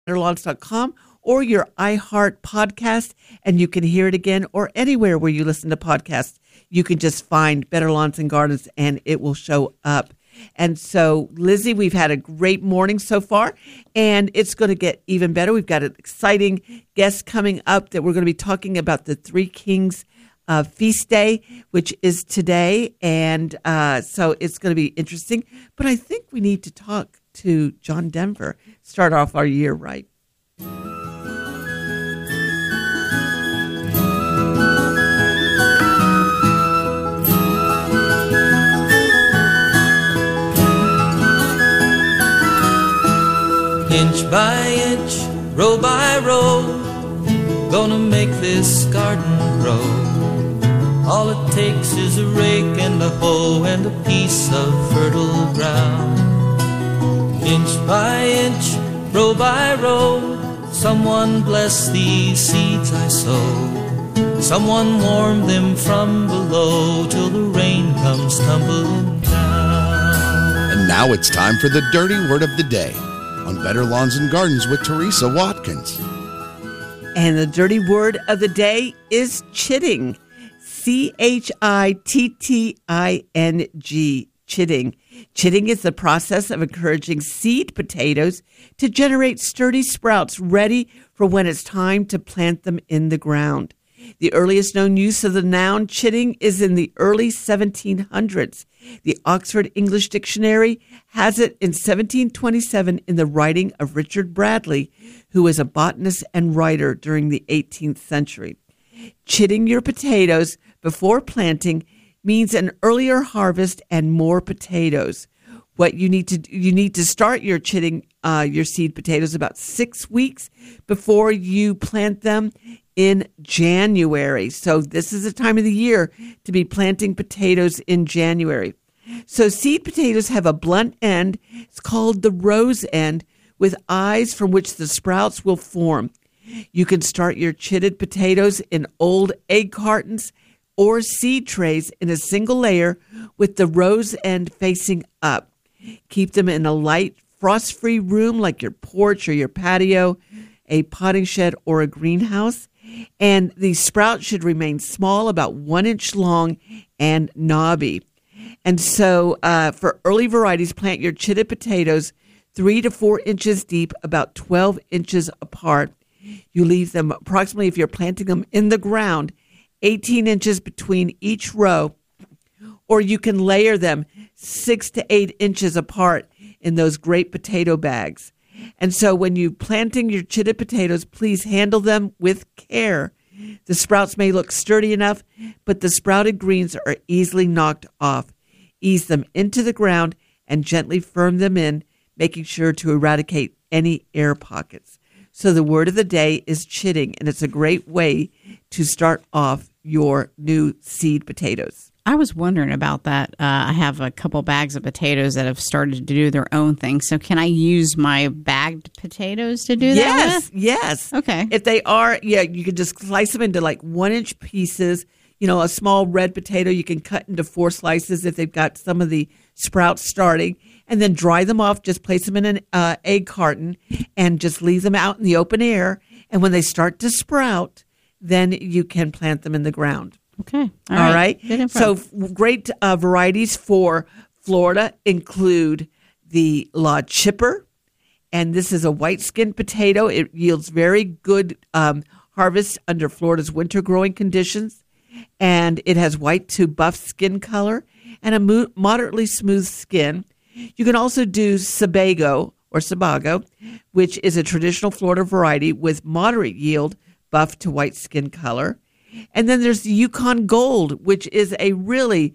betterlawns.com or your iHeart podcast, and you can hear it again or anywhere where you listen to podcasts. You can just find Better Lawns and Gardens, and it will show up. And so, Lizzie, we've had a great morning so far, and it's going to get even better. We've got an exciting guest coming up that we're going to be talking about the Three Kings Feast Day, which is today. And so it's going to be interesting. But I think we need to talk to John Denver, start off our year right. Inch by inch, row by row, gonna make this garden grow. All it takes is a rake and a hoe and a piece of fertile ground. Inch by inch, row by row, someone bless these seeds I sow. Someone warm them from below till the rain comes tumbling down. And now it's time for the Dirty Word of the Day on Better Lawns and Gardens with Teresa Watkins. And the dirty word of the day is chitting. C-H-I-T-T-I-N-G. Chitting. Chitting is the process of encouraging seed potatoes to generate sturdy sprouts ready for when it's time to plant them in the ground. The earliest known use of the noun chitting is in the early 1700s. The Oxford English Dictionary has it in 1727 in the writing of Richard Bradley, who was a botanist and writer during the 18th century. Chitting your potatoes before planting means an earlier harvest and more potatoes. What you need to start your chitting your seed potatoes about 6 weeks before you plant them in January. So this is the time of the year to be planting potatoes in January. So seed potatoes have a blunt end. It's called the rose end, with eyes from which the sprouts will form. You can start your chitted potatoes in old egg cartons or seed trays in a single layer with the rose end facing up. Keep them in a light, frost-free room like your porch or your patio, a potting shed, or a greenhouse. And the sprouts should remain small, about 1 inch long and knobby. And so for early varieties, plant your chitted potatoes 3 to 4 inches deep, about 12 inches apart. You leave them approximately, if you're planting them in the ground, 18 inches between each row, or you can layer them 6 to 8 inches apart in those great potato bags. And so when you're planting your chitted potatoes, please handle them with care. The sprouts may look sturdy enough, but the sprouted greens are easily knocked off. Ease them into the ground and gently firm them in, making sure to eradicate any air pockets. So the word of the day is chitting, and it's a great way to start off your new seed potatoes. I was wondering about that. I have a couple bags of potatoes that have started to do their own thing. So can I use my bagged potatoes to do that with? Yes. Okay. If they are, you can just slice them into like 1 inch pieces. You know, a small red potato you can cut into 4 slices if they've got some of the sprouts starting, and then dry them off. Just place them in an egg carton and just leave them out in the open air. And when they start to sprout, then you can plant them in the ground. Okay. All right. So great varieties for Florida include the La Chipper, and this is a white-skinned potato. It yields very good harvest under Florida's winter growing conditions, and it has white to buff skin color and a moderately smooth skin. You can also do Sebago, which is a traditional Florida variety with moderate yield, buff to white skin color. And then there's the Yukon Gold, which is a really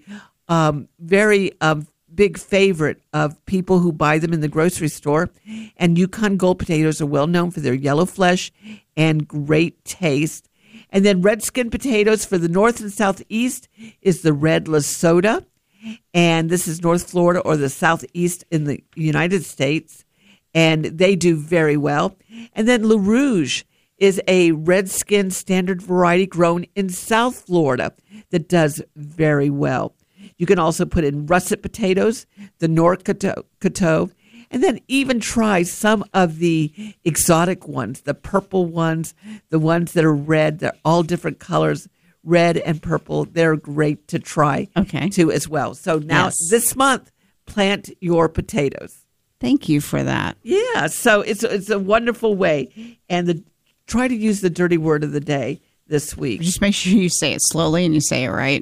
very big favorite of people who buy them in the grocery store. And Yukon Gold potatoes are well known for their yellow flesh and great taste. And then red skin potatoes for the north and southeast is the red Lesota. And this is North Florida or the southeast in the United States. And they do very well. And then Le Rouge is a red skin standard variety grown in South Florida that does very well. You can also put in russet potatoes, the Nord Coteau, And then even try some of the exotic ones, the purple ones, the ones that are red. They're all different colors, red and purple. They're great to try too as well. So now this month, plant your potatoes. Thank you for that. Yeah, so it's a wonderful way. And try to use the dirty word of the day this week. Just make sure you say it slowly and you say it right.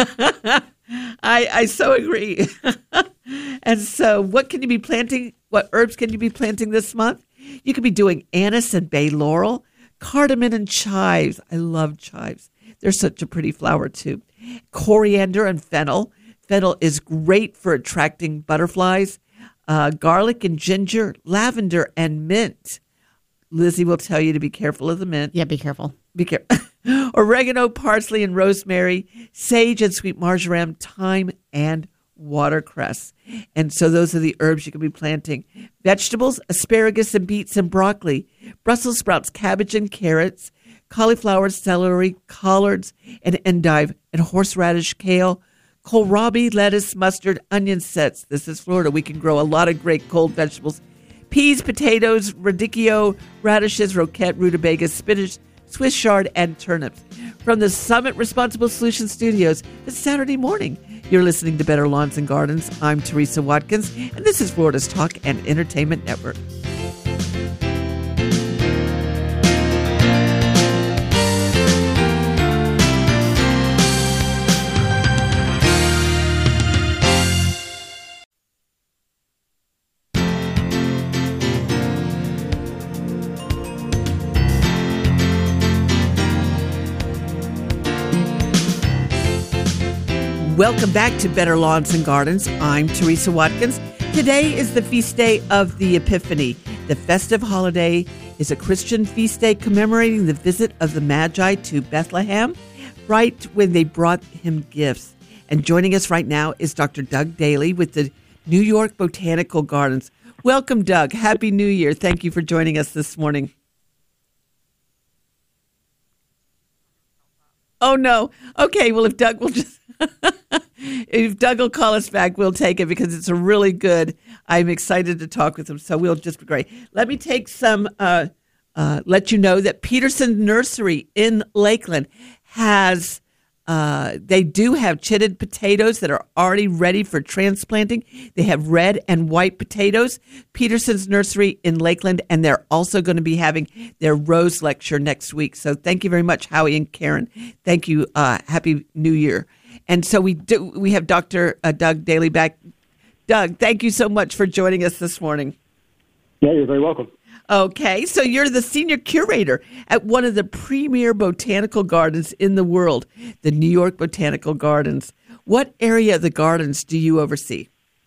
I so agree. And so what can you be planting? What herbs can you be planting this month? You could be doing anise and bay laurel, cardamom and chives. I love chives. They're such a pretty flower too. Coriander and fennel. Fennel is great for attracting butterflies. Garlic and ginger, lavender and mint. Lizzie will tell you to be careful of the mint. Yeah, be careful. Be careful. Oregano, parsley, and rosemary, sage and sweet marjoram, thyme, and watercress. And so those are the herbs you can be planting. Vegetables, asparagus and beets and broccoli, Brussels sprouts, cabbage and carrots, cauliflower, celery, collards, and endive, and horseradish, kale, kohlrabi, lettuce, mustard, onion sets. This is Florida. We can grow a lot of great cold vegetables. Peas, potatoes, radicchio, radishes, roquette, rutabaga, spinach, Swiss chard, and turnips. From the Summit Responsible Solutions Studios, it's Saturday morning. You're listening to Better Lawns and Gardens. I'm Teresa Watkins, and this is Florida's Talk and Entertainment Network. Welcome back to Better Lawns and Gardens. I'm Teresa Watkins. Today is the feast day of the Epiphany. The festive holiday is a Christian feast day commemorating the visit of the Magi to Bethlehem, right when they brought him gifts. And joining us right now is Dr. Doug Daly with the New York Botanical Gardens. Welcome, Doug. Happy New Year. Thank you for joining us this morning. Oh, no. Okay, well, if Doug will just... if Doug will call us back, we'll take it because it's a really good. I'm excited to talk with him, so we'll just be great. Let me take some, let you know that Peterson Nursery in Lakeland has, they do have chitted potatoes that are already ready for transplanting. They have red and white potatoes. Peterson's Nursery in Lakeland, and they're also going to be having their Rose Lecture next week. So thank you very much, Howie and Karen. Thank you. Happy New Year. And so we have Dr. Doug Daly back. Doug, thank you so much for joining us this morning. Yeah, you're very welcome. Okay, so you're the senior curator at one of the premier botanical gardens in the world, the New York Botanical Gardens. What area of the gardens do you oversee?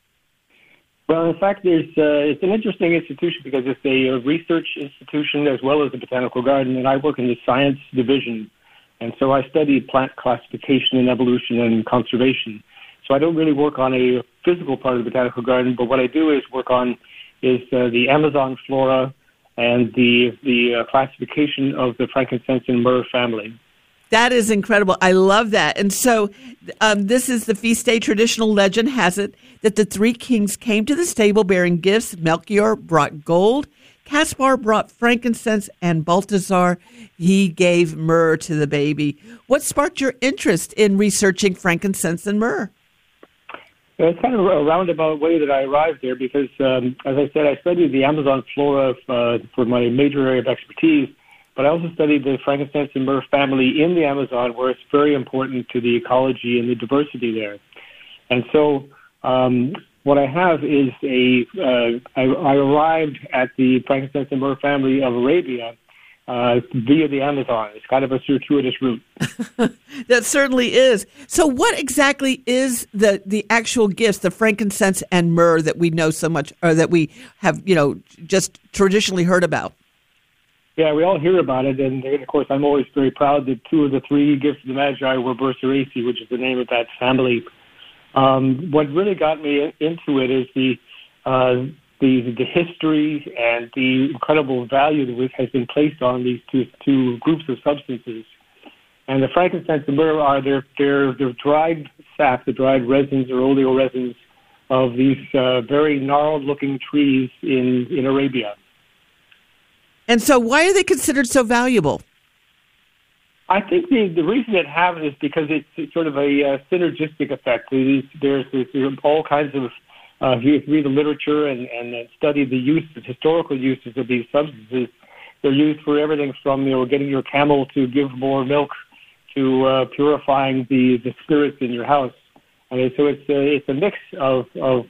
Well, in fact, it's an interesting institution because it's a research institution as well as a botanical garden, and I work in the science division. And so I study plant classification and evolution and conservation. So I don't really work on a physical part of the botanical garden, but what I do is work on the Amazon flora and the classification of the frankincense and myrrh family. That is incredible. I love that. And so this is the feast day. Traditional legend has it that the three kings came to the stable bearing gifts. Melchior brought gold, Caspar brought frankincense, and Balthazar, he gave myrrh to the baby. What sparked your interest in researching frankincense and myrrh? It's kind of a roundabout way that I arrived there because, as I said, I studied the Amazon flora for my major area of expertise, but I also studied the frankincense and myrrh family in the Amazon, where it's very important to the ecology and the diversity there. And so what I have is I arrived at the frankincense and myrrh family of Arabia via the Amazon. It's kind of a circuitous route. That certainly is. So what exactly is the actual gifts, the frankincense and myrrh that we know so much, or that we have, just traditionally heard about? Yeah, we all hear about it, and of course I'm always very proud that two of the three gifts of the Magi were Burseraceae, which is the name of that family. What really got me into it is the history and the incredible value that has been placed on these two groups of substances. And the frankincense and myrrh are their dried sap, the dried resins or oleoresins of these very gnarled-looking trees in Arabia. And so why are they considered so valuable? I think the reason it happens is because it's sort of a synergistic effect. There's all kinds of, if you read the literature and study the historical uses of these substances, they're used for everything from getting your camel to give more milk to purifying the spirits in your house. And so it's a mix of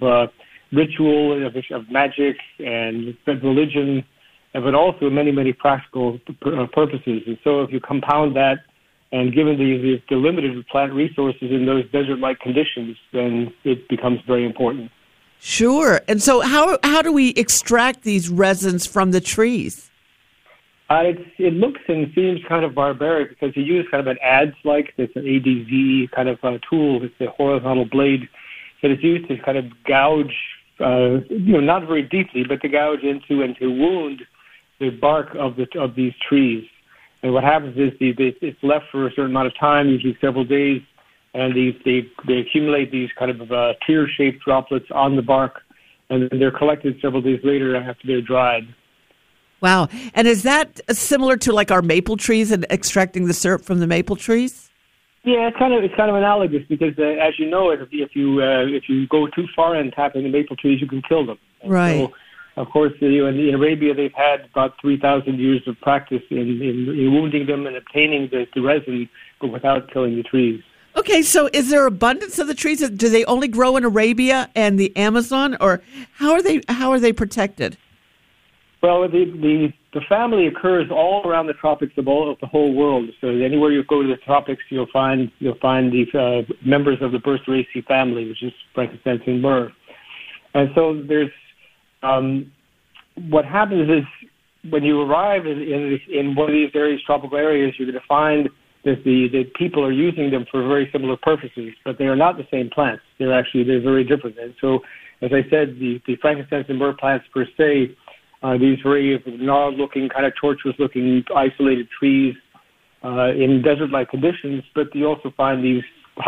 ritual, of magic, and religion, but also many, many practical purposes. And so if you compound that, and given the limited plant resources in those desert-like conditions, then it becomes very important. Sure. And so how do we extract these resins from the trees? It looks and seems kind of barbaric because you use kind of an adze-like, it's an ADZ kind of tool. It's a horizontal blade that is used to kind of gouge, not very deeply, but to gouge into and to wound the bark of these trees. And what happens is it's left for a certain amount of time, usually several days, and they accumulate these kind of tear-shaped droplets on the bark, and then they're collected several days later after they're dried. Wow. And is that similar to like our maple trees and extracting the syrup from the maple trees? Yeah, it's kind of analogous because, as you know, if you go too far in tapping the maple trees, you can kill them. And right. So, of course, in Arabia, they've had about 3,000 years of practice in wounding them and obtaining the resin, but without killing the trees. Okay, so is there abundance of the trees? Do they only grow in Arabia and the Amazon, or how are they protected? Well, the family occurs all around the tropics of the whole world. So anywhere you go to the tropics, you'll find the members of the Bertheraceae family, which is frankincense and myrrh. And so there's what happens is when you arrive in one of these various tropical areas, you're going to find that the people are using them for very similar purposes, but they are not the same plants. They're very different. And so, as I said, the frankincense and myrrh plants per se, these very gnarled-looking, kind of tortuous-looking, isolated trees in desert-like conditions, but you also find these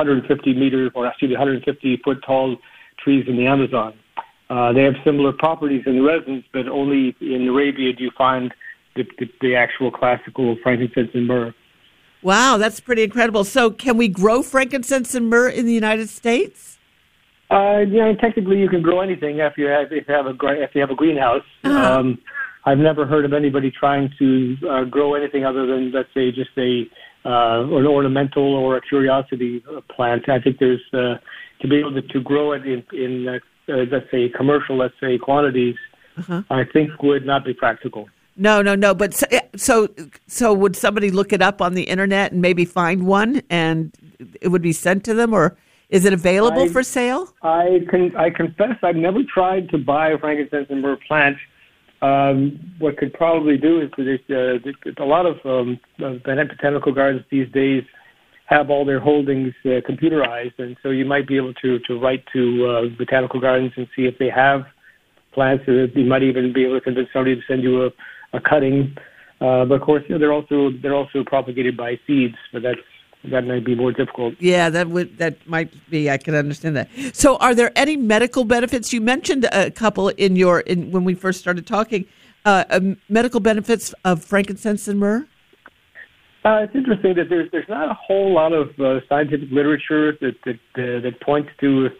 150-foot tall trees in the Amazon. They have similar properties in the resins, but only in Arabia do you find the actual classical frankincense and myrrh. Wow, that's pretty incredible. So can we grow frankincense and myrrh in the United States? Technically you can grow anything if you have a greenhouse. Uh-huh. I've never heard of anybody trying to grow anything other than, let's say, just an ornamental or a curiosity plant. I think there's to be able to grow it in let's say commercial, quantities. Uh-huh. I think would not be practical. No. But so would somebody look it up on the internet and maybe find one, and it would be sent to them, or is it available for sale? I confess I've never tried to buy a frankincense and myrrh plant. What could probably do is a lot of botanical gardens these days have all their holdings computerized, and so you might be able to write to botanical gardens and see if they have plants. You might even be able to convince somebody to send you a cutting. But of course, they're also propagated by seeds, but that might be more difficult. Yeah, that might be. I can understand that. So, are there any medical benefits? You mentioned a couple when we first started talking. Medical benefits of frankincense and myrrh. It's interesting that there's not a whole lot of scientific literature that points to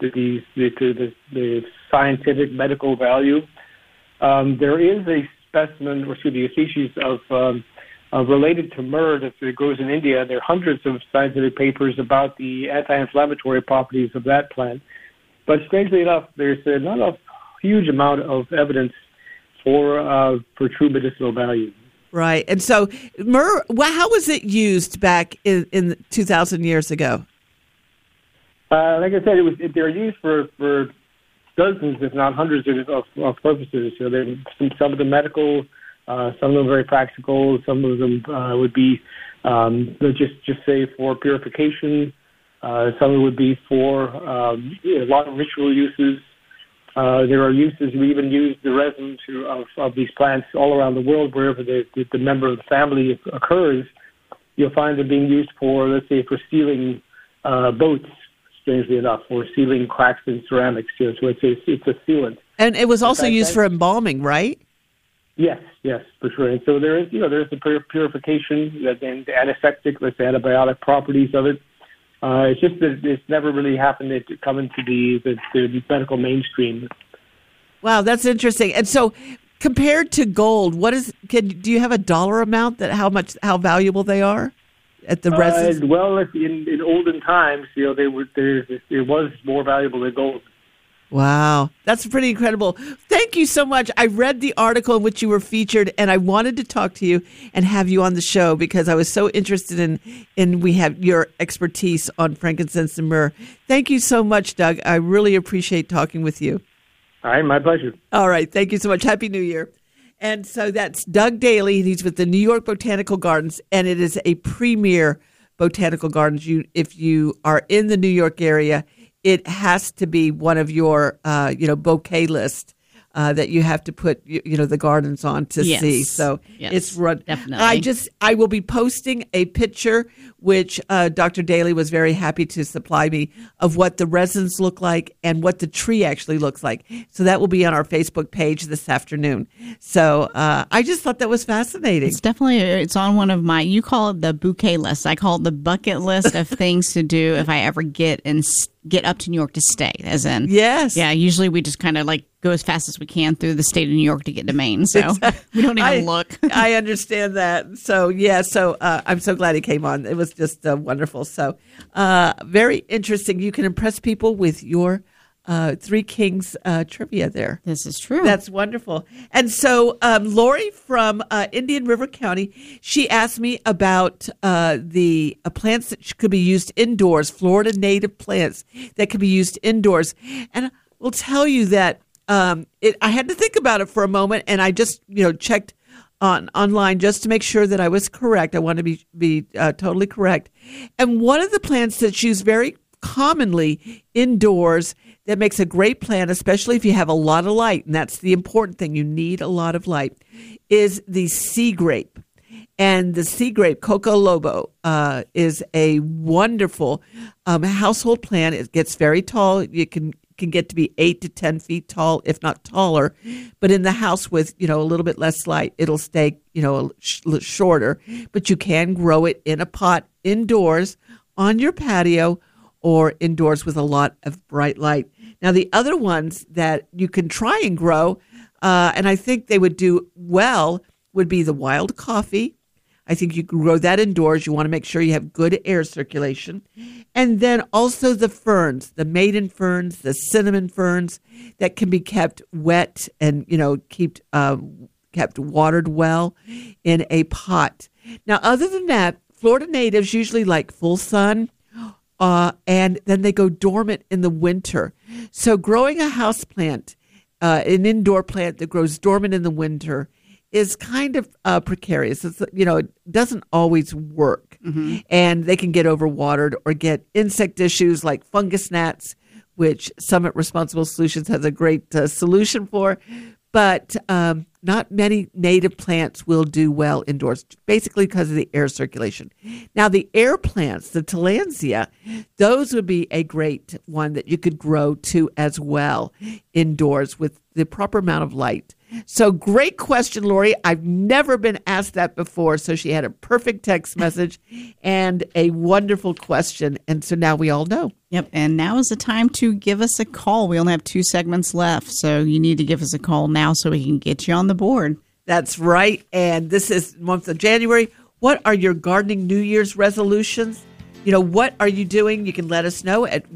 the scientific medical value. There is a specimen, a species of related to myrrh that grows in India. There are hundreds of scientific papers about the anti-inflammatory properties of that plant. But strangely enough, there's not a huge amount of evidence for true medicinal value. Right. And so myrrh, how was it used back in 2,000 years ago? Like I said, they were used for dozens, if not hundreds of purposes. So some of them medical, some of them very practical. Some of them would be just say for purification. Some of it would be for a lot of ritual uses. There are uses. We even use the resin of these plants all around the world. Wherever the member of the family occurs, you'll find them being used for, let's say, for sealing boats, strangely enough, or sealing cracks in ceramics. So it's a sealant. And it was also used for embalming, right? Yes, for sure. And so there's the purification and the antiseptic, the antibiotic properties of it. It's just that it's never really happened to come into the medical mainstream. Wow, that's interesting. And so, compared to gold, do you have a dollar amount that how valuable they are at the resins? Well, in olden times, it was more valuable than gold. Wow, that's pretty incredible. Thank you so much. I read the article in which you were featured, and I wanted to talk to you and have you on the show because I was so interested in we have your expertise on frankincense and myrrh. Thank you so much, Doug. I really appreciate talking with you. All right, my pleasure. All right, thank you so much. Happy New Year. And so that's Doug Daly. He's with the New York Botanical Gardens, and it is a premier botanical gardens. If you are in the New York area, it has to be one of your, bouquet list that you have to put, the gardens on to see. So it's definitely. I will be posting a picture, which Dr. Daly was very happy to supply me, of what the resins look like and what the tree actually looks like. So that will be on our Facebook page this afternoon. So I just thought that was fascinating. It's on one of you call it the bouquet list. I call it the bucket list of things to do if I ever get up to New York to stay, as in. Yes. Yeah, usually we just kind of go as fast as we can through the state of New York to get to Maine. So we don't even look. I understand that. So, I'm so glad he came on. It was just wonderful. So, very interesting. You can impress people with your Three Kings trivia there. This is true. That's wonderful. And so Lori from Indian River County, she asked me about the plants that could be used indoors, Florida native plants that could be used indoors. And I will tell you that I had to think about it for a moment, and I just checked online just to make sure that I was correct. I want to be totally correct. And one of the plants that's used very commonly indoors that makes a great plant, especially if you have a lot of light, and that's the important thing, you need a lot of light, is the sea grape. And the sea grape, Coco Lobo, is a wonderful household plant. It gets very tall. You can get to be 8 to 10 feet tall, if not taller. But in the house with, a little bit less light, it'll stay, shorter. But you can grow it in a pot indoors on your patio or indoors with a lot of bright light. Now, the other ones that you can try and grow, and I think they would do well, would be the wild coffee. I think you can grow that indoors. You want to make sure you have good air circulation. And then also the ferns, the maiden ferns, the cinnamon ferns that can be kept wet and, kept watered well in a pot. Now, other than that, Florida natives usually like full sun, and then they go dormant in the winter. So growing a house plant, an indoor plant that grows dormant in the winter, is kind of precarious. It's, it doesn't always work. Mm-hmm. And they can get overwatered or get insect issues like fungus gnats, which Summit Responsible Solutions has a great solution for. But not many native plants will do well indoors, basically because of the air circulation. Now, the air plants, the Tillandsia, those would be a great one that you could grow too as well indoors with the proper amount of light. So great question, Lori. I've never been asked that before. So she had a perfect text message and a wonderful question. And so now we all know. Yep. And now is the time to give us a call. We only have 2 segments left. So you need to give us a call now so we can get you on the board. That's right. And this is the month of January. What are your gardening New Year's resolutions? What are you doing? You can let us know at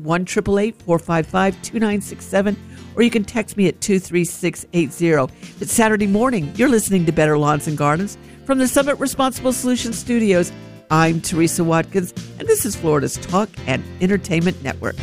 1-888-455-2967. Or you can text me at 23680. It's Saturday morning. You're listening to Better Lawns and Gardens from the Summit Responsible Solutions Studios. I'm Teresa Watkins, and this is Florida's Talk and Entertainment Network.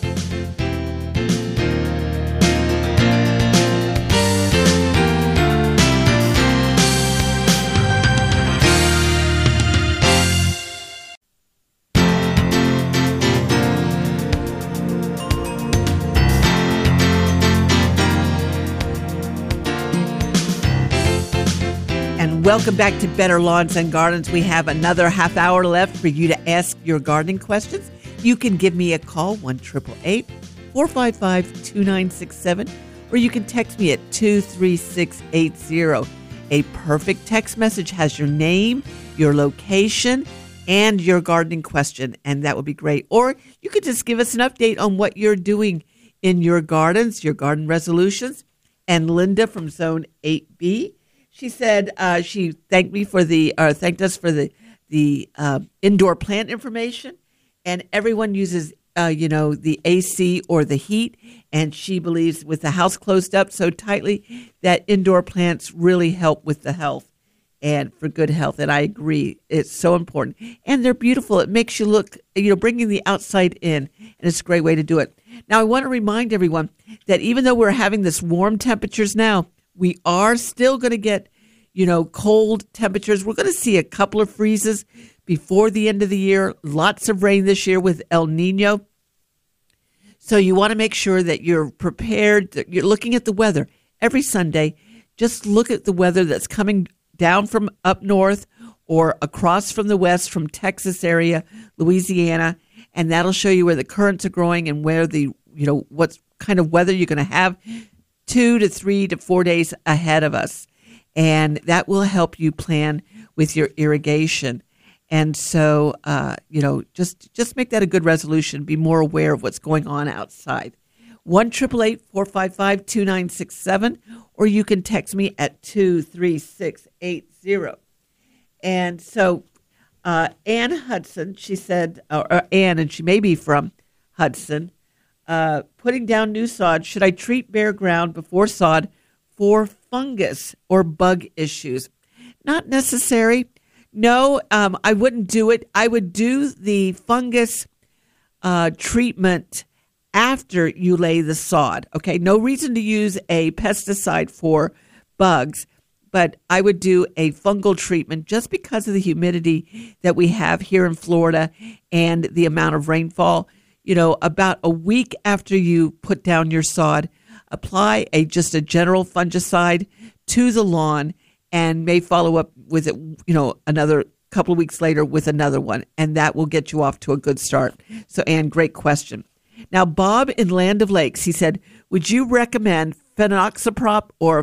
Welcome back to Better Lawns and Gardens. We have another half hour left for you to ask your gardening questions. You can give me a call, 1-888-455-2967, or you can text me at 23680. A perfect text message has your name, your location, and your gardening question, and that would be great. Or you could just give us an update on what you're doing in your gardens, your garden resolutions. And Linda from Zone 8B, she said she thanked us for the indoor plant information, and everyone uses the AC or the heat, and she believes with the house closed up so tightly that indoor plants really help with the health and for good health. And I agree. It's so important. And they're beautiful. It makes you look, bringing the outside in, and it's a great way to do it. Now, I want to remind everyone that even though we're having this warm temperatures now, we are still going to get, cold temperatures. We're going to see a couple of freezes before the end of the year. Lots of rain this year with El Nino. So you want to make sure that you're prepared, that you're looking at the weather every Sunday. Just look at the weather that's coming down from up north or across from the west, from Texas area, Louisiana, and that'll show you where the currents are growing and where what kind of weather you're going to have 2 to 3 to 4 days ahead of us. And that will help you plan with your irrigation. And so, just make that a good resolution. Be more aware of what's going on outside. 1-888-455-2967, or you can text me at 23680. And so, Ann Hudson, she said, or Ann, and she may be from Hudson, putting down new sod. Should I treat bare ground before sod for fungus or bug issues? Not necessary. No, I wouldn't do it. I would do the fungus treatment after you lay the sod. Okay, no reason to use a pesticide for bugs, but I would do a fungal treatment just because of the humidity that we have here in Florida and the amount of rainfall. About a week after you put down your sod, apply just a general fungicide to the lawn, and may follow up with it, another couple of weeks later with another one, and that will get you off to a good start. So, Ann, great question. Now, Bob in Land of Lakes, he said, would you recommend phenoxaprop or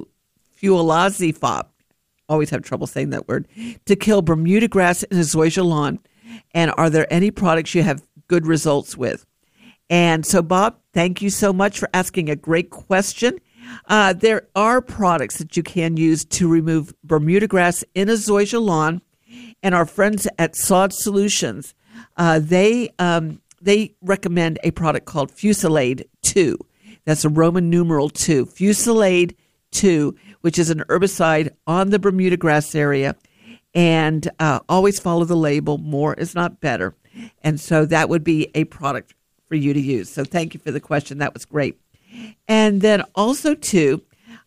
fluazifop? Always have trouble saying that word, to kill Bermuda grass in a zoysia lawn? And are there any products you have good results with? And so, Bob, thank you so much for asking a great question. There are products that you can use to remove Bermuda grass in a zoysia lawn, and our friends at Sod Solutions, they recommend a product called Fusilade 2. That's a Roman numeral 2. Fusilade 2, which is an herbicide on the Bermuda grass area, and always follow the label. More is not better, and so that would be a product for you to use. So thank you for the question. That was great. And then also, too,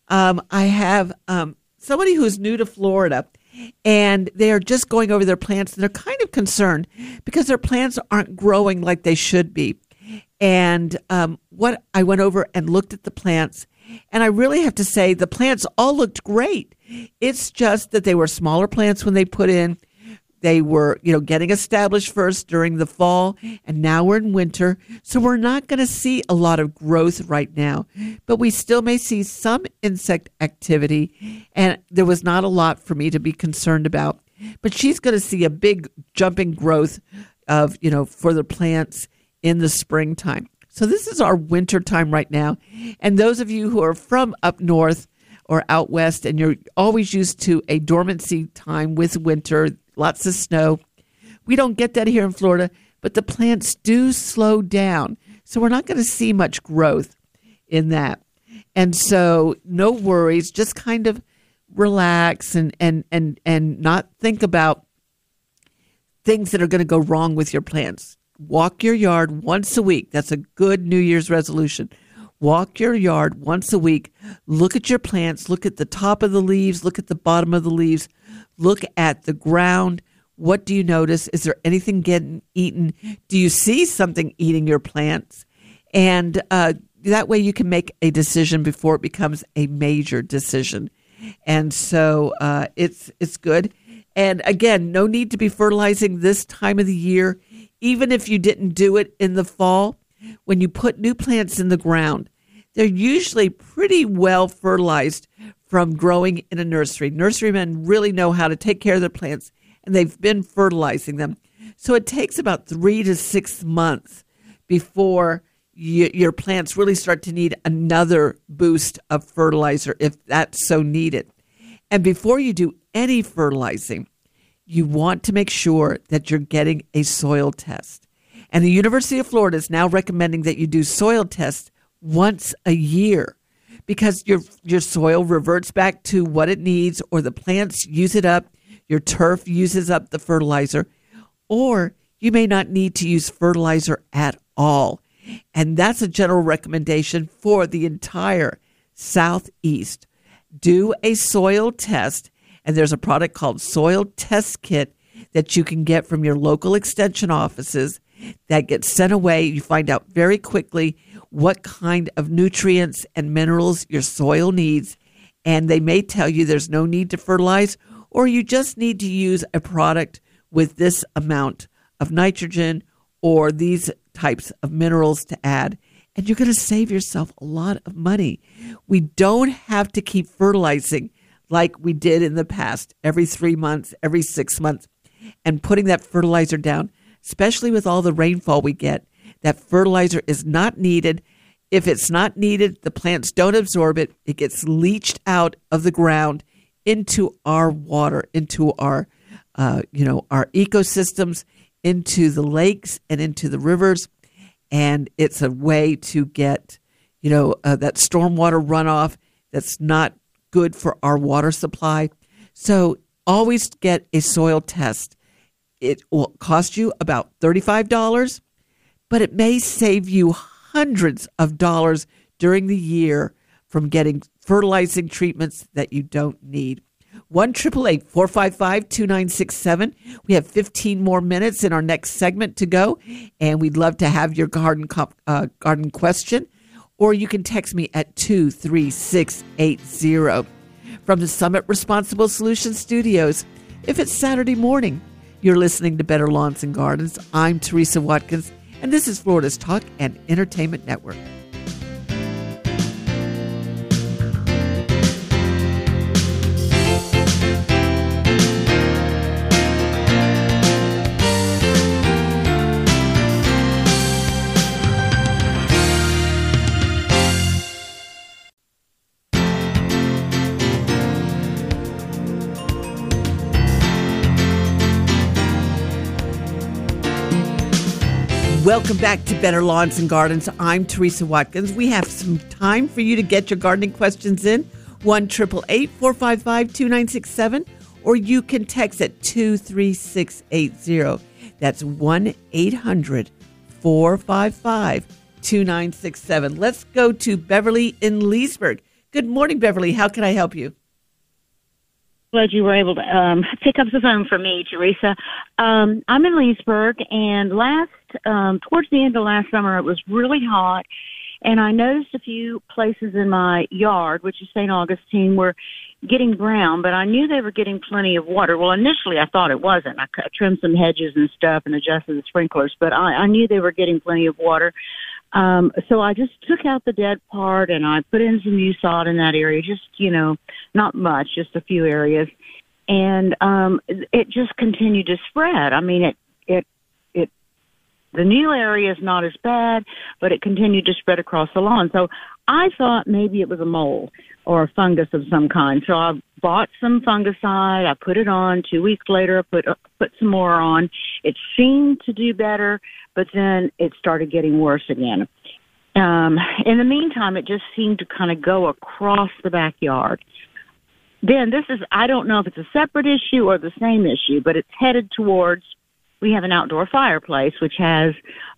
I have somebody who's new to Florida, and they're just going over their plants, and they're kind of concerned because their plants aren't growing like they should be. And what I went over and looked at the plants, and I really have to say the plants all looked great. It's just that they were smaller plants when they put in. They were, getting established first during the fall, and now we're in winter. So we're not going to see a lot of growth right now, but we still may see some insect activity, and there was not a lot for me to be concerned about. But she's going to see a big jumping growth of, for the plants in the springtime. So this is our winter time right now. And those of you who are from up north or out west, and you're always used to a dormancy time with winter, lots of snow. We don't get that here in Florida, but the plants do slow down. So we're not going to see much growth in that. And so no worries, just kind of relax and not think about things that are going to go wrong with your plants. Walk your yard once a week. That's a good New Year's resolution. Walk your yard once a week. Look at your plants. Look at the top of the leaves. Look at the bottom of the leaves. Look at the ground. What do you notice? Is there anything getting eaten? Do you see something eating your plants? And that way you can make a decision before it becomes a major decision. And so it's good. And again, no need to be fertilizing this time of the year. even if you didn't do it in the fall, when you put new plants in the ground, they're usually pretty well fertilized from growing in a nursery. Nurserymen really know how to take care of their plants, and they've been fertilizing them. So it takes about 3 to 6 months before your plants really start to need another boost of fertilizer if that's so needed. And before you do any fertilizing, you want to make sure that you're getting a soil test. And the University of Florida is now recommending that you do soil tests once a year because your soil reverts back to what it needs, or the plants use it up, your turf uses up the fertilizer, or you may not need to use fertilizer at all. And that's a general recommendation for the entire Southeast. Do a soil test, and there's a product called Soil Test Kit that you can get from your local extension offices that gets sent away. You find out very quickly what kind of nutrients and minerals your soil needs, and they may tell you there's no need to fertilize, or you just need to use a product with this amount of nitrogen or these types of minerals to add, and you're going to save yourself a lot of money. We don't have to keep fertilizing like we did in the past, every 3 months, every 6 months, and putting that fertilizer down, especially with all the rainfall we get. That fertilizer is not needed. If it's not needed, the plants don't absorb it. It gets leached out of the ground into our water, into our ecosystems, into the lakes and into the rivers. And it's a way to get, that stormwater runoff that's not good for our water supply. So always get a soil test. It will cost you about $35, but it may save you hundreds of dollars during the year from getting fertilizing treatments that you don't need. 1-888-455-2967. We have 15 more minutes in our next segment to go, and we'd love to have your garden question, or you can text me at 23680. From the Summit Responsible Solutions Studios, if it's Saturday morning, you're listening to Better Lawns and Gardens. I'm Teresa Watkins, and this is Florida's Talk and Entertainment Network. Welcome back to Better Lawns and Gardens. I'm Teresa Watkins. We have some time for you to get your gardening questions in. 1-888-455-2967, or you can text at 23680. That's 1-800-455-2967. Let's go to Beverly in Leesburg. Good morning, Beverly. How can I help you? Glad you were able to pick up the phone for me, Teresa. I'm in Leesburg, and towards the end of last summer, it was really hot, and I noticed a few places in my yard, which is St. Augustine, were getting brown, but I knew they were getting plenty of water. Well, initially I thought it wasn't. I trimmed some hedges and stuff and adjusted the sprinklers, but I knew they were getting plenty of water. So I just took out the dead part and I put in some new sod in that area, just, not much, just a few areas. And, it just continued to spread. I mean, the new area is not as bad, but it continued to spread across the lawn. So I thought maybe it was a mold or a fungus of some kind. So I bought some fungicide. I put it on. 2 weeks later, I put some more on. It seemed to do better, but then it started getting worse again. In the meantime, it just seemed to kind of go across the backyard. Then I don't know if it's a separate issue or the same issue, but it's headed towards, we have an outdoor fireplace, which has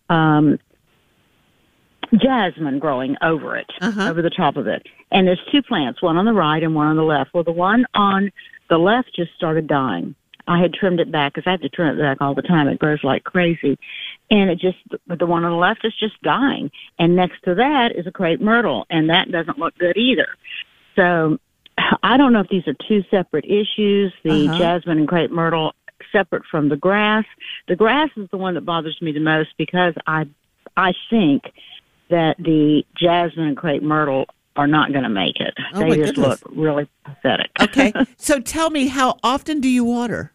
jasmine growing over it, over the top of it. And there's two plants, one on the right and one on the left. Well, the one on the left just started dying. I had trimmed it back because I have to trim it back all the time. It grows like crazy. And the one on the left is just dying. And next to that is a crepe myrtle, and that doesn't look good either. So I don't know if these are two separate issues, the jasmine and crepe myrtle. separate from the grass. The grass is the one that bothers me the most because I think that the jasmine and crepe myrtle are not going to make it. They just look really pathetic. Okay. So tell me, how often do you water?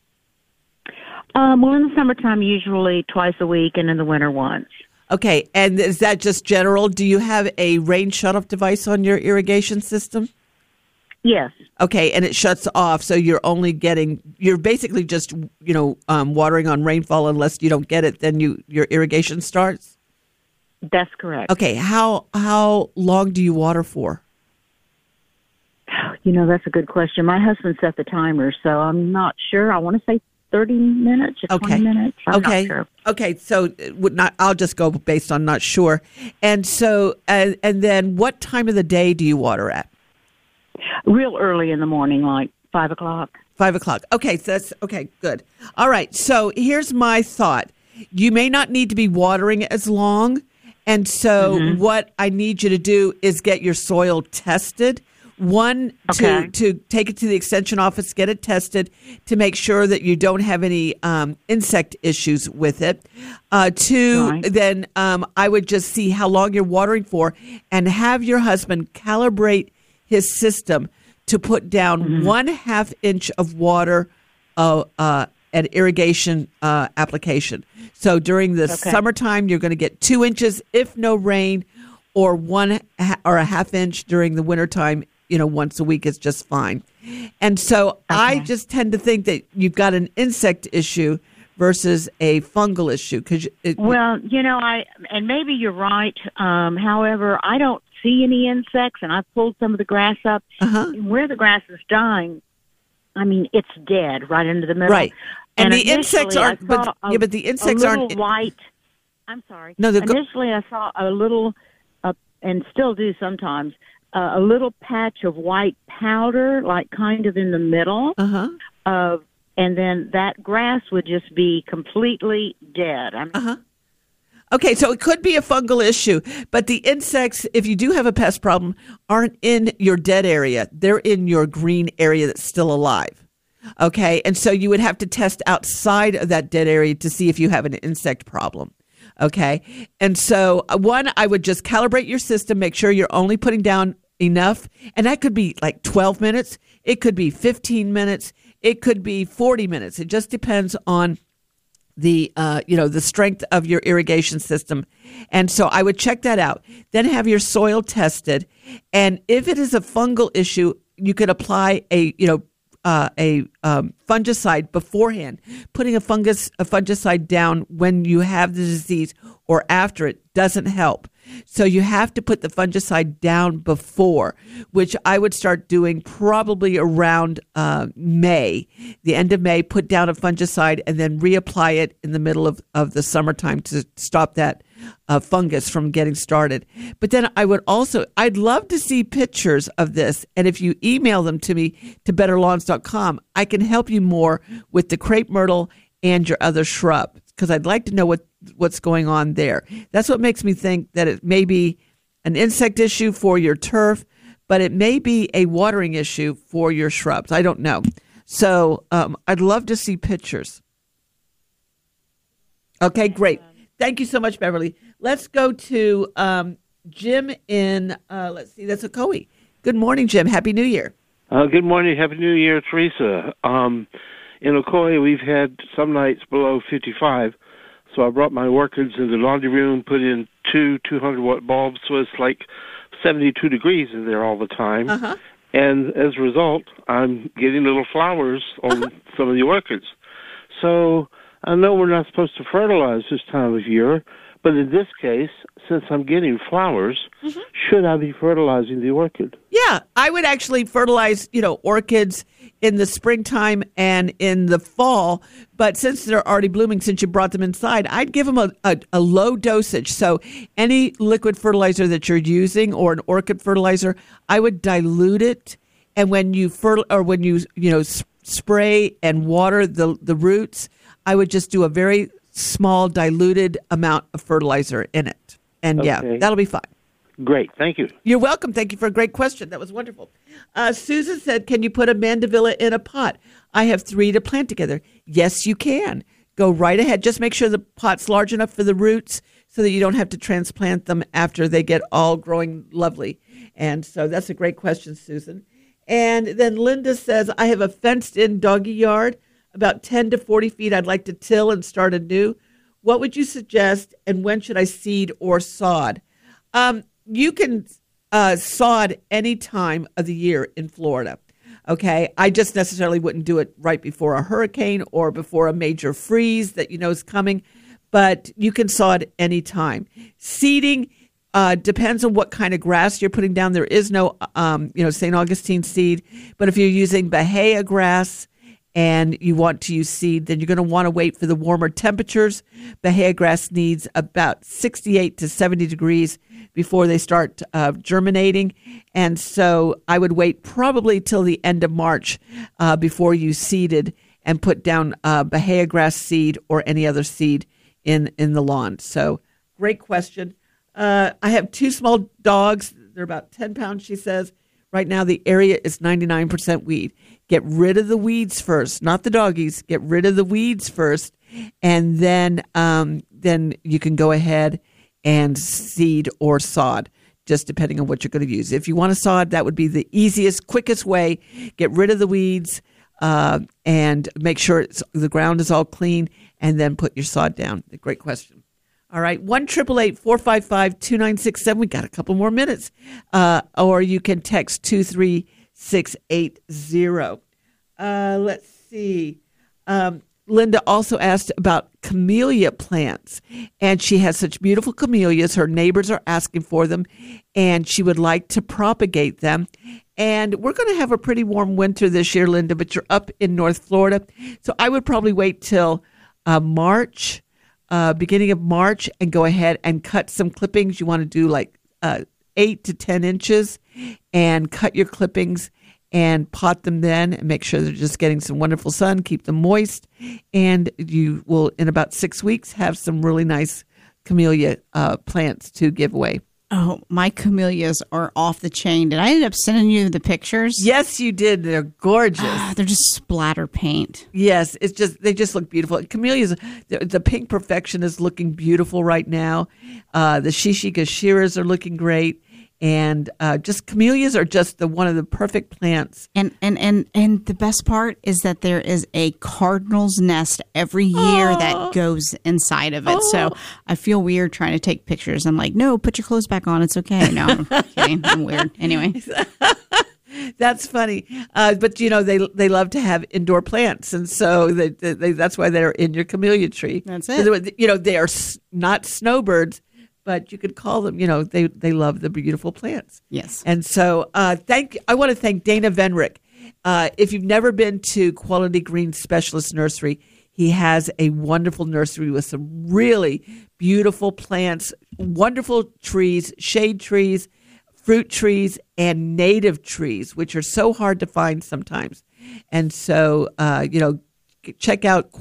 Well, in the summertime, usually twice a week, and in the winter, once. Okay. And is that just general? Do you have a rain shutoff device on your irrigation system? Yes. Okay. And it shuts off. So you're basically just, watering on rainfall. Unless you don't get it, then your irrigation starts? That's correct. Okay. How long do you water for? That's a good question. My husband set the timer, so I'm not sure. I want to say 30 minutes or 20 minutes. I'm not sure. Okay. So I'll just go based on not sure. And so, and then what time of the day do you water at? Real early in the morning, like 5 o'clock. 5 o'clock. Okay. So that's okay. Good. All right. So here's my thought. You may not need to be watering as long. And so what I need you to do is get your soil tested. One, to take it to the extension office, get it tested to make sure that you don't have any insect issues with it. Two, then I would just see how long you're watering for and have your husband calibrate his system to put down 1/2 inch of water an irrigation application. So during the summertime, you're going to get 2 inches if no rain, or 1.5 inch during the wintertime. Once a week is just fine. And so I just tend to think that you've got an insect issue versus a fungal issue. And maybe you're right. However, I don't see any insects, and I've pulled some of the grass up. And where the grass is dying, it's dead right into the middle. Right. And the insects aren't, but the insects aren't white. I'm sorry. No, initially I saw a little, and still do sometimes, a little patch of white powder, like kind of in the middle of, and then that grass would just be completely dead. Okay, so it could be a fungal issue, but the insects, if you do have a pest problem, aren't in your dead area. They're in your green area that's still alive. Okay, and so you would have to test outside of that dead area to see if you have an insect problem. Okay, and so one, I would just calibrate your system, make sure you're only putting down enough, and that could be like 12 minutes. It could be 15 minutes. It could be 40 minutes. It just depends on the strength of your irrigation system. And so I would check that out. Then have your soil tested. And if it is a fungal issue, you could apply a fungicide beforehand. Putting a fungicide down when you have the disease or after it doesn't help. So you have to put the fungicide down before, which I would start doing probably around May, the end of May, put down a fungicide and then reapply it in the middle of the summertime to stop that fungus from getting started. But then I'd love to see pictures of this. And if you email them to me to betterlawns.com, I can help you more with the crepe myrtle and your other shrub, because I'd like to know what's going on there. That's what makes me think that it may be an insect issue for your turf, but it may be a watering issue for your shrubs. I don't know. So I'd love to see pictures. Okay, great. Thank you so much, Beverly. Let's go to Jim in, that's Ocoee. Good morning, Jim. Happy New Year. Good morning. Happy New Year, Teresa. In Ocoee, we've had some nights below 55, so I brought my orchids in the laundry room, put in two 200-watt bulbs, so it's like 72 degrees in there all the time. And as a result, I'm getting little flowers on some of the orchids. So I know we're not supposed to fertilize this time of year, but in this case, since I'm getting flowers, should I be fertilizing the orchid? Yeah, I would actually fertilize, orchids in the springtime and in the fall. But since they're already blooming, since you brought them inside, I'd give them a low dosage. So any liquid fertilizer that you're using or an orchid fertilizer, I would dilute it. And when you spray and water the roots, I would just do a very small diluted amount of fertilizer in it. And yeah, that'll be fine. Great. Thank you. You're welcome. Thank you for a great question. That was wonderful. Susan said, can you put a mandevilla in a pot? I have 3 to plant together. Yes, you can. Go right ahead. Just make sure the pot's large enough for the roots so that you don't have to transplant them after they get all growing lovely. And so that's a great question, Susan. And then Linda says, I have a fenced-in doggy yard, about 10 to 40 feet. I'd like to till and start anew. What would you suggest, and when should I seed or sod? You can sod any time of the year in Florida. Okay, I just necessarily wouldn't do it right before a hurricane or before a major freeze that you know is coming, but you can sod any time. Seeding depends on what kind of grass you're putting down. There is no, St. Augustine seed, but if you're using Bahia grass and you want to use seed, then you're going to want to wait for the warmer temperatures. Bahia grass needs about 68 to 70 degrees before they start germinating. And so I would wait probably till the end of March before you seeded and put down Bahia grass seed or any other seed in the lawn. So great question. I have 2 small dogs. They're about 10 pounds, she says. Right now, the area is 99% weed. Get rid of the weeds first, not the doggies. Get rid of the weeds first, and then you can go ahead and seed or sod, just depending on what you're going to use. If you want to sod, that would be the easiest, quickest way. Get rid of the weeds and make sure the ground is all clean, and then put your sod down. Great question. All right, 1-888-455-2967. We got a couple more minutes. Or you can text 23680. Let's see. Linda also asked about camellia plants, and she has such beautiful camellias. Her neighbors are asking for them, and she would like to propagate them. And we're going to have a pretty warm winter this year, Linda, but you're up in North Florida. So I would probably wait till March. Beginning of March, and go ahead and cut some clippings. You want to do like 8 to 10 inches and cut your clippings and pot them then and make sure they're just getting some wonderful sun, keep them moist. And you will, in about 6 weeks, have some really nice camellia plants to give away. Oh, my camellias are off the chain. Did I end up sending you the pictures? Yes, you did. They're gorgeous. They're just splatter paint. Yes, they just look beautiful. Camellias, the pink perfection is looking beautiful right now. The Shishikashiras are looking great. And just camellias are just one of the perfect plants. And the best part is that there is a cardinal's nest every year that goes inside of it. So I feel weird trying to take pictures. I'm like, no, put your clothes back on. It's okay. No, I'm kidding. I'm weird. Anyway. That's funny. But, they love to have indoor plants. And so that's why they're in your camellia tree. That's it. They are not snowbirds, but you could call them, they love the beautiful plants. Yes. And so I want to thank Dana Venrick. If you've never been to Quality Green Specialist Nursery, he has a wonderful nursery with some really beautiful plants, wonderful trees, shade trees, fruit trees, and native trees, which are so hard to find sometimes. And so, check out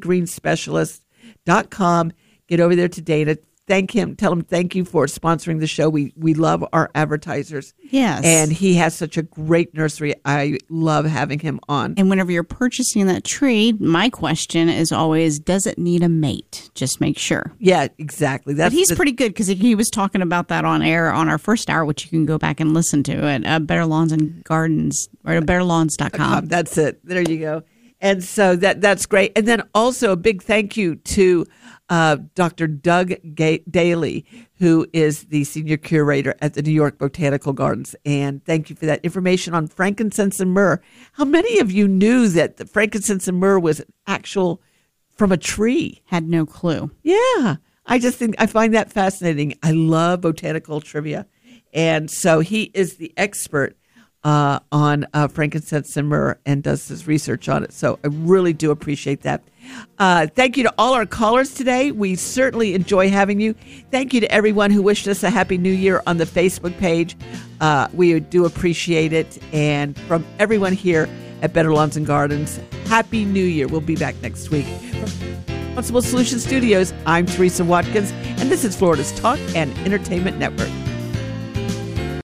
qualitygreenspecialist.com. Get over there to Dana. Thank him. Tell him thank you for sponsoring the show. We love our advertisers. Yes. And he has such a great nursery. I love having him on. And whenever you're purchasing that tree, my question is always, does it need a mate? Just make sure. Yeah, exactly. But he's pretty good because he was talking about that on air on our first hour, which you can go back and listen to at Better Lawns and Gardens or at betterlawns.com. That's it. There you go. And so that's great. And then also a big thank you to Dr. Doug Daly, who is the senior curator at the New York Botanical Gardens. And thank you for that information on frankincense and myrrh. How many of you knew that the frankincense and myrrh was actual from a tree? Had no clue. Yeah. I find that fascinating. I love botanical trivia. And so he is the expert on frankincense and myrrh and does his research on it. So I really do appreciate that. Thank you to all our callers today. We certainly enjoy having you. Thank you to everyone who wished us a Happy New Year on the Facebook page. We do appreciate it. And from everyone here at Better Lawns and Gardens, Happy New Year. We'll be back next week. From Responsible Solutions Studios, I'm Teresa Watkins, and this is Florida's Talk and Entertainment Network.